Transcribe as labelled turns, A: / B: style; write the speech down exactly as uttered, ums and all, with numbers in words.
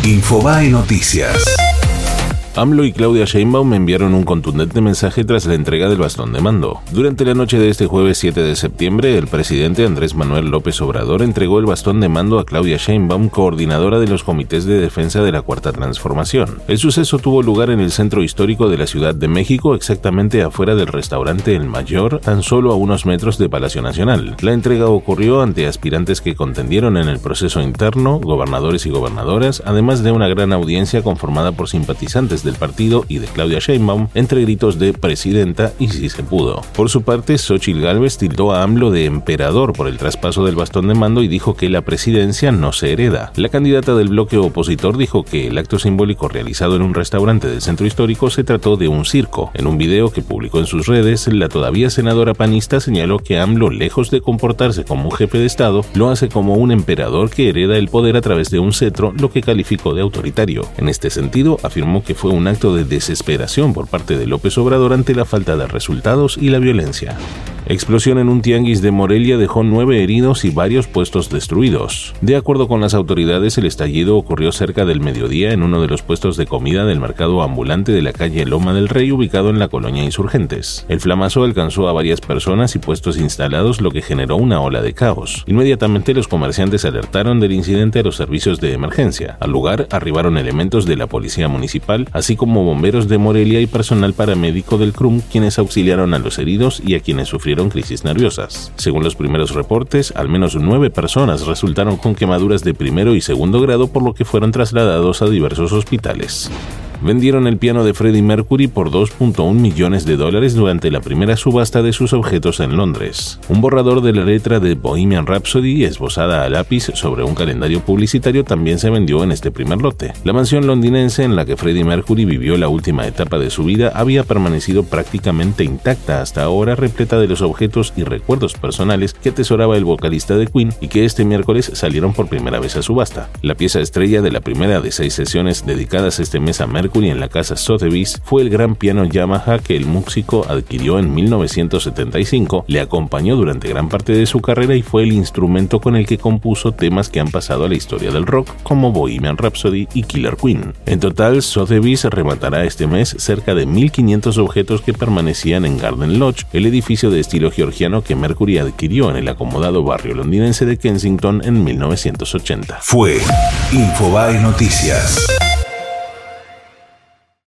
A: Infobae Noticias.
B: AMLO y Claudia Sheinbaum enviaron un contundente mensaje tras la entrega del bastón de mando. Durante la noche de este jueves siete de septiembre, el presidente Andrés Manuel López Obrador entregó el bastón de mando a Claudia Sheinbaum, coordinadora de los comités de defensa de la Cuarta Transformación. El suceso tuvo lugar en el centro histórico de la Ciudad de México, exactamente afuera del restaurante El Mayor, tan solo a unos metros de Palacio Nacional. La entrega ocurrió ante aspirantes que contendieron en el proceso interno, gobernadores y gobernadoras, además de una gran audiencia conformada por simpatizantes del partido y de Claudia Sheinbaum, entre gritos de presidenta y si se pudo. Por su parte, Xóchitl Gálvez tildó a AMLO de emperador por el traspaso del bastón de mando y dijo que la presidencia no se hereda. La candidata del bloque opositor dijo que el acto simbólico realizado en un restaurante del centro histórico se trató de un circo. En un video que publicó en sus redes, la todavía senadora panista señaló que AMLO, lejos de comportarse como un jefe de Estado, lo hace como un emperador que hereda el poder a través de un cetro, lo que calificó de autoritario. En este sentido, afirmó que fue un acto de desesperación por parte de López Obrador ante la falta de resultados y la violencia. Explosión en un tianguis de Morelia dejó nueve heridos y varios puestos destruidos. De acuerdo con las autoridades, el estallido ocurrió cerca del mediodía en uno de los puestos de comida del mercado ambulante de la calle Loma del Rey, ubicado en la colonia Insurgentes. El flamazo alcanzó a varias personas y puestos instalados, lo que generó una ola de caos. Inmediatamente los comerciantes alertaron del incidente a los servicios de emergencia. Al lugar arribaron elementos de la policía municipal, así como bomberos de Morelia y personal paramédico del C R U M, quienes auxiliaron a los heridos y a quienes sufrieron crisis nerviosas. Según los primeros reportes, al menos nueve personas resultaron con quemaduras de primero y segundo grado, por lo que fueron trasladados a diversos hospitales. Vendieron el piano de Freddie Mercury por dos punto uno millones de dólares durante la primera subasta de sus objetos en Londres. Un borrador de la letra de Bohemian Rhapsody, esbozada a lápiz sobre un calendario publicitario, también se vendió en este primer lote. La mansión londinense en la que Freddie Mercury vivió la última etapa de su vida había permanecido prácticamente intacta hasta ahora, repleta de los objetos y recuerdos personales que atesoraba el vocalista de Queen y que este miércoles salieron por primera vez a subasta. La pieza estrella de la primera de seis sesiones dedicadas este mes a Mercury en la casa Sotheby's fue el gran piano Yamaha que el músico adquirió en mil novecientos setenta y cinco, le acompañó durante gran parte de su carrera y fue el instrumento con el que compuso temas que han pasado a la historia del rock como Bohemian Rhapsody y Killer Queen. En total, Sotheby's rematará este mes cerca de mil quinientos objetos que permanecían en Garden Lodge, el edificio de estilo georgiano que Mercury adquirió en el acomodado barrio londinense de Kensington en mil novecientos ochenta.
A: Fue Infobae Noticias.